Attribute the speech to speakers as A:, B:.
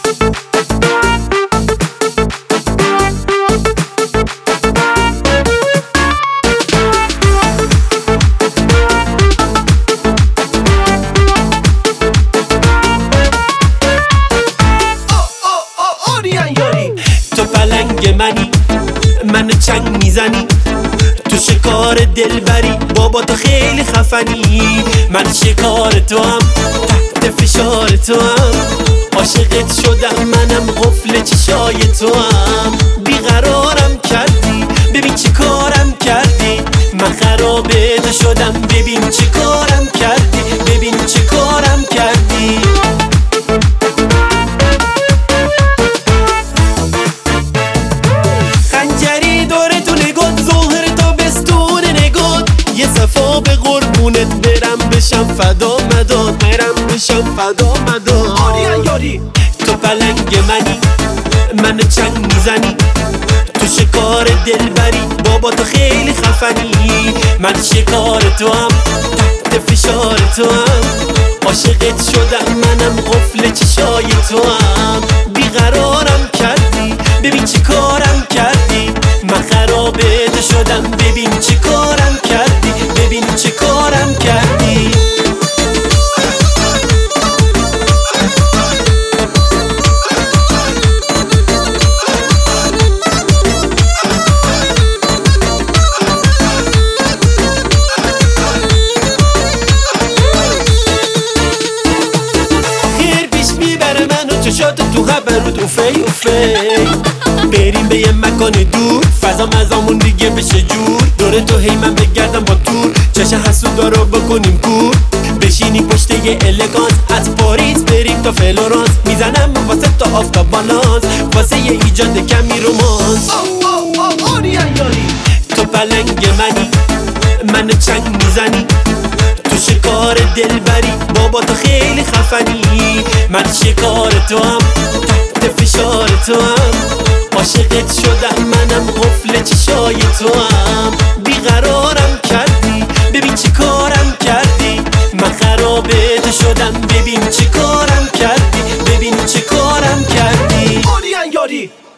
A: تو پلنگ منی، منو چنگ میزنی، تو شکار دلبری، بابا تو خیلی خفنی. من شکار تو هم، تحت فشار تو هم، عاشقت شدم منم، قفل چشای تو هم. بیقرارم کردی، ببین چی کارم کردی، من خرابه تو شدم، ببین چی کارم کردی، ببین چی کارم کردی. به قربونت برم بشم فدا مداد، برم بشم فدا مداد. آری یاری تو پلنگ منی، منو چنگ میزنی، تو شکار دلبری، بابا تو خیلی خفنی. من شکار تو هم، تحت فشار تو هم، عاشقت شدم منم، قفل چشای تو هم. بیقرارم کردی، ببین چی کارم کردی، من خرابه تو شدم، ببین چی کارم کردی، ببین چه کارم کردی. خیر پیش میبره منو چشات تو خبرود اوفی اوفی. بریم به یه مکان دور، فضا مزامون دیگه بشه جور، دور تو هی من بگردم با تور، چشم حسودا رو بکنیم کور، بشینی پشت یه الگانس، از پاریس بریم تا فلورانس، میزنم واسه تا آفتاب بالانس، واسه یه ایجاد کمی رومانس. تو پلنگ منی، منو چنگ میزنی، تو شکار دلبری، بابا تو خیلی خفنی. من شکار تو هم، تحت فشار تو هم، عاشقت شدم منم، قفل چشای تو هم. بیقرارم کردی، ببین چی کارم کردی، من خرابه تو شدم، ببین چی کارم کردی، ببین چی کارم کردی.